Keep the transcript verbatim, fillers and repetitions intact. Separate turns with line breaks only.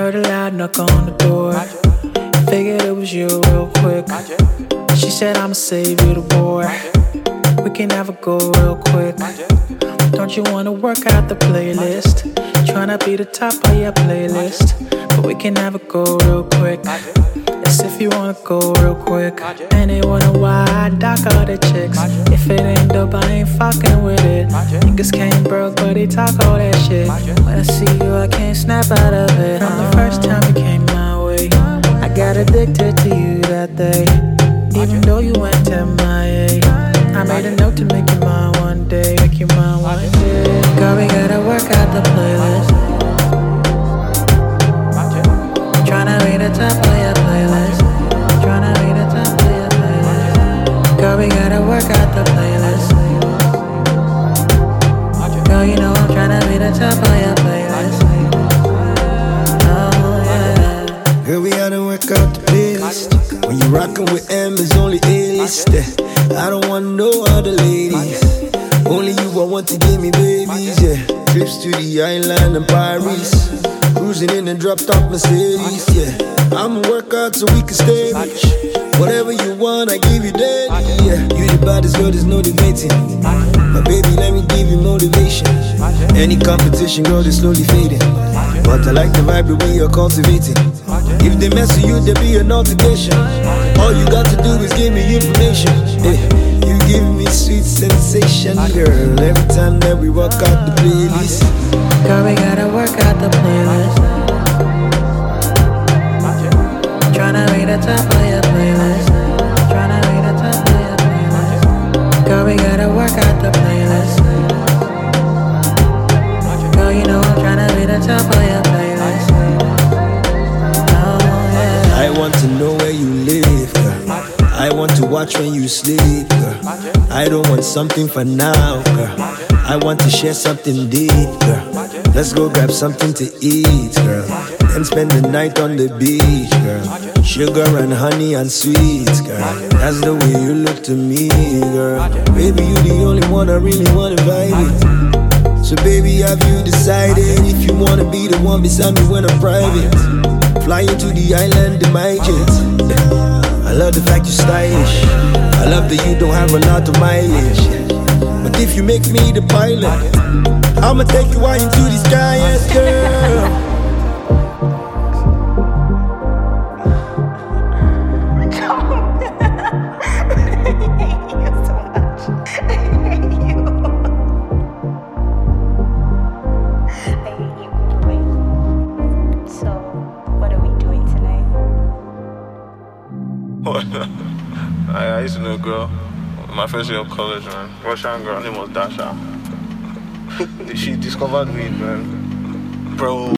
heard a loud knock on the door. Figured it was you real quick. She said I'ma save you the war. We can have a go real quick. Don't you wanna work out the playlist? Tryna be the top of your playlist, but we can have a go real quick. As if you wanna go real quick. And they wonder why I dock all the chicks. If it ain't dope, I ain't fucking with it. Niggas came broke, but they talk all that shit. When I see you, I can't snap out of it. From the first time you came my way, I got addicted to you that day. Even though you went M I A, I made a note to make you mine one day. Make you mine one day. Girl, we gotta work out the playlist. Tryna be the top of your playlist. Tryna be the top of your playlist. Girl, we gotta work out the playlist. Girl, you know I'm tryna be the top of your playlist. Oh yeah.
Girl, we gotta work out the playlist. When you rockin' with M, it's only A-list. I don't want no other ladies. Only you I want to give me babies, yeah. Trips to the island and Paris. Cruising in a drop-top Mercedes, yeah. I'ma work out so we can stay rich. Whatever you want, I give you daily, yeah. You the baddest girl, there's no debating. But baby, let me give you motivation. Any competition, girl, they're slowly fading. But I like the vibe the way you're cultivating. If they mess with you, there be an altercation. All you got to do is give me information, yeah. You give me sweet sensation, girl. Every time that we walk out the playlist.
Girl, we gotta work out the playlist. Tryna be the top of your playlist. Tryna be the top of your playlist. Girl, we gotta work out the playlist. Girl, you know I'm tryna be the top of your playlist. Oh yeah.
I want to know where you live, girl. I want to watch when you sleep, girl. I don't want something for now, girl. I want to share something deep, girl. Let's go grab something to eat, girl. Then spend the night on the beach, girl. Sugar and honey and sweets, girl. That's the way you look to me, girl. Baby, you the only one I really wanna vibe with. So baby, have you decided if you wanna be the one beside me when I'm private? Flying to the island in my jet. I love the fact you're stylish. I love that you don't have a lot of mileage. But if you make me the pilot, I'ma take you high into the sky, yes girl.
I, I used to know a girl, my first year of college, man. Russian girl, her name was Dasha. She discovered weed, man. Bro.